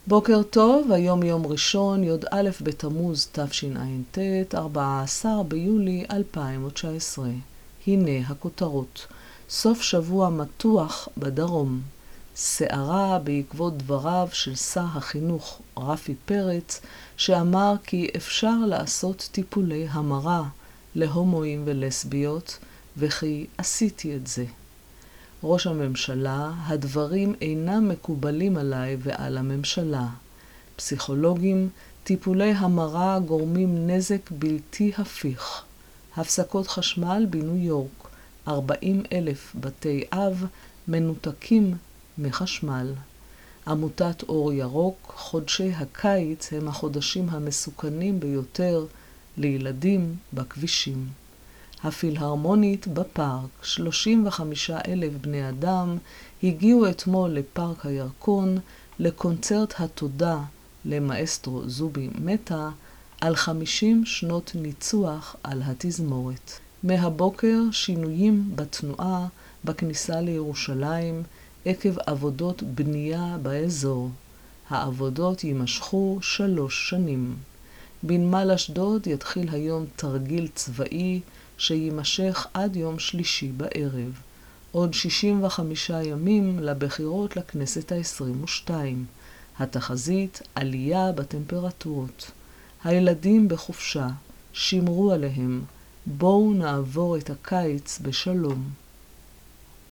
בוקר טוב, היום יום ראשון, י"א בתמוז תשע"ט, 14 ביולי 2019. הנה הכותרות. סוף שבוע מתוח בדרום. סערה בעקבות דבריו של שר החינוך רפי פרץ, שאמר כי אפשר לעשות טיפולי המרה להומואים ולסביות, וכי עשיתי את זה. ראש הממשלה, הדברים אינם מקובלים עליי ועל הממשלה. פסיכולוגים, טיפולי המרה גורמים נזק בלתי הפיך. הפסקות חשמל בניו יורק, 40,000 בתי אב מנותקים מחשמל. עמותת אור ירוק, חודשי הקיץ הם החודשים המסוכנים ביותר לילדים בכבישים. הפילהרמונית בפארק, 35,000 בני אדם הגיעו אתמול לפארק הירקון לקונצרט התודה למאסטרו זובי מטה על 50 שנות ניצוח על התזמורת. מהבוקר שינויים בתנועה בכניסה לירושלים עקב עבודות בנייה באזור. העבודות יימשכו 3 שנים. בנמל אשדוד יתחיל היום תרגיל צבאי שיימשך עד יום שלישי בערב. עוד 65 ימים לבחירות לכנסת ה-22. התחזית עלייה בטמפרטורות. הילדים בחופשה, שמרו עליהם. בואו נעבור את הקיץ בשלום.